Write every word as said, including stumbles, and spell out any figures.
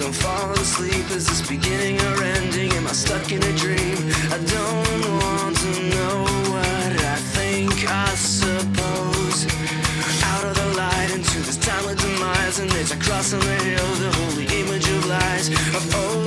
I'm falling asleep. Is this beginning or ending? Am I stuck in a dream? I don't want to know what I think, I suppose. Out of the light into this time of demise, and there's a cross on the hill, the holy image of lies. Of